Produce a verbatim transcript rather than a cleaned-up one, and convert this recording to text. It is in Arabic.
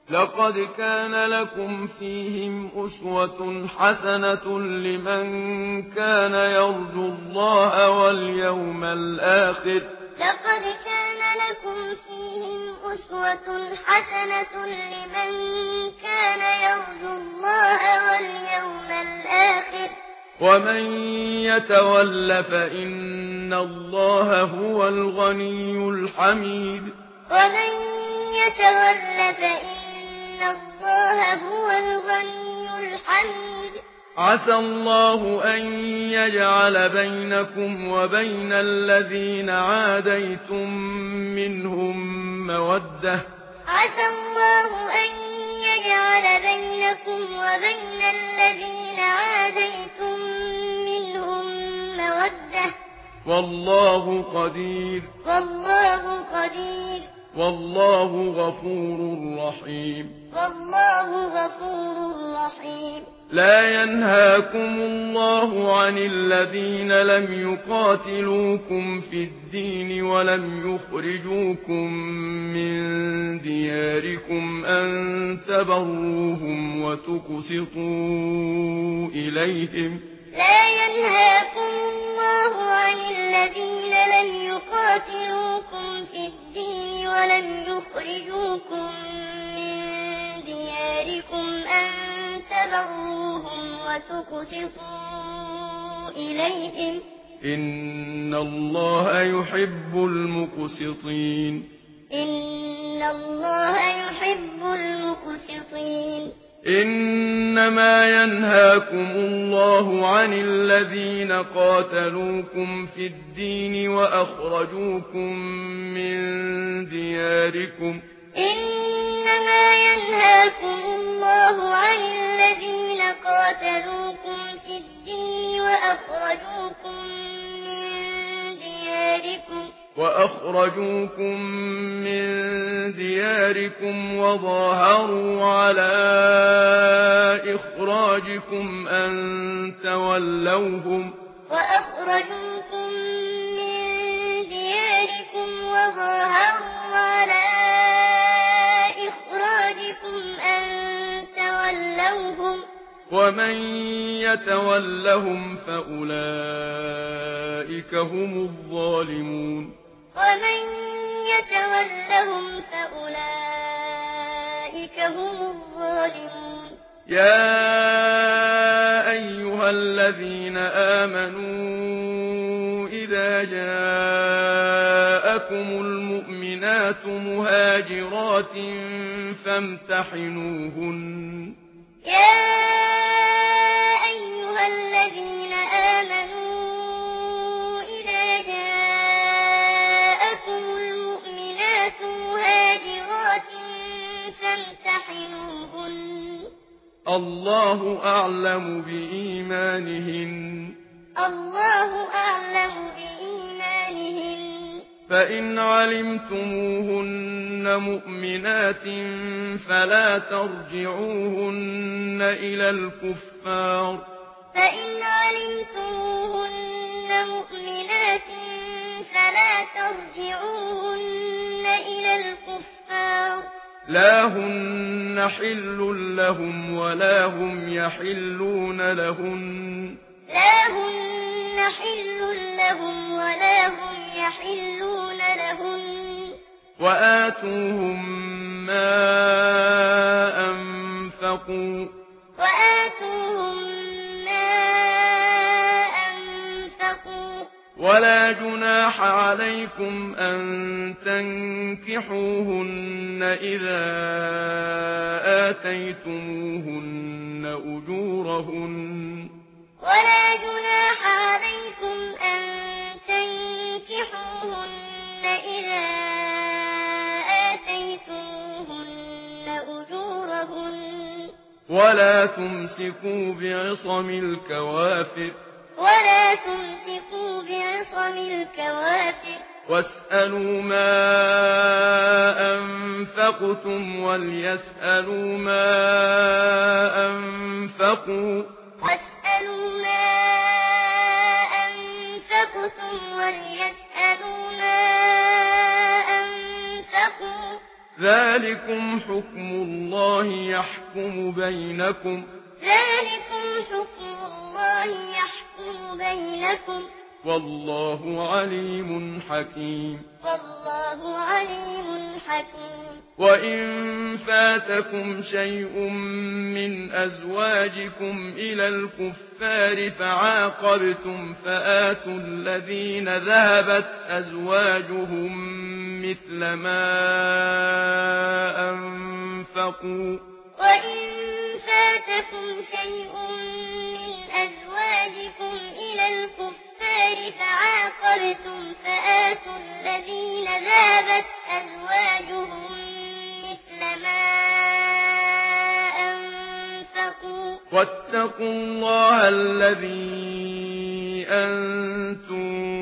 لقد كان لكم فيهم أسوة حسنة لمن كان يرجو الله واليوم الآخر لقد كان لكم فيهم أسوة حسنة لمن كان يرجو الله واليوم الآخر ومن يتول فإن الله هو الغني الحميد ومن يتول فإن الله هو الغني الحميد عسى الله أن يجعل بينكم وبين الذين عاديتم منهم مودة عسى الله أن يجعل بينكم وبين الذين عاديتم منهم مودة والله قدير والله قدير والله غفور رحيم والله غفور رحيم لا ينهاكم الله عن الذين لم يقاتلوكم في الدين ولم يخرجوكم من دياركم أن تبروهم وتقسطوا إليهم لا ينهاكم الله عن الذين لم يقاتلوكم في الدين ولم يخرجوكم من دياركم أن تبروهم وتقسطوا إليهم إن الله يحب المقسطين إن الله يحب المقسطين إنما ينهاكم الله عن الذين قاتلوكم في الدين وأخرجوكم من دياركم إنما ينهاكم الله عن الذين قاتلوكم في الدين وأخرجوكم من دياركم وأخرجوكم من دياركم وظاهروا على إخراجكم أن تولوهم وأخرجوكم من دياركم وظاهروا على إخراجكم أن تولوهم ومن يتولهم فأولئك هم الظالمون ومن يتولهم فأولئك هم الظالمون يا أيها الذين آمنوا إذا جاءكم المؤمنات مهاجرات فامتحنوهن يا أيها الذين آمنوا إذا جاءكم المؤمنات مهاجرات فامتحنوهن الله أعلم بإيمانهن الله أعلم بإيمانهن فإن علمتموهن مؤمنات فلا ترجعوهن إلى الكفار فإن علمتموهن مؤمنات فلا ترجعوهن إلى الكفار لا هن حل لهم ولا هم يحلون لهن لا هن حل لهم ولا هم يحلون لهن وآتوهم ما أنفقوا وآتوهم ما أنفقوا ولا جناح عليكم أن تنكحوهن إذا آتيتموهن أجورهن ولا جناح عليكم أن تنكحوهن إذا آتيتموهن أجورهن ولا تمسكوا بعصم الكوافر ولا تمسكوا بعصم الكوافر واسألوا ما أنفقتم وليسألوا ما أنفقوا واسألوا ما أنفقتم وليسألوا ما أنفقوا ذلكم حكم الله يحكم بينكم ذلكم حكم الله يحكم بينكم والله عليم حكيم والله عليم حكيم وإن فاتكم شيء من أزواجكم إلى الكفار فعاقبتم فآتوا الذين ذهبت أزواجهم مثل ما أنفقوا وإن فاتكم شيء من أزواجكم إلى الكفار فعاقبتم فآتوا الذين ذهبت أزواجهم مثل ما أنفقوا واتقوا الله الذي أنتم